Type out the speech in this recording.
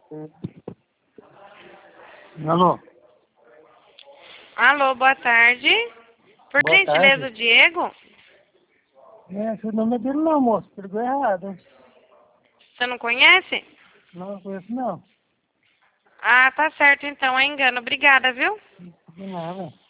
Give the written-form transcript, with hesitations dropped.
Alô? Alô, boa tarde. Por Boa gentileza, tarde. Diego? Esse nome é dele não, moço. Pegou errado. Você não conhece? Não conheço não. Ah, tá certo então, é engano. Obrigada, viu? De nada.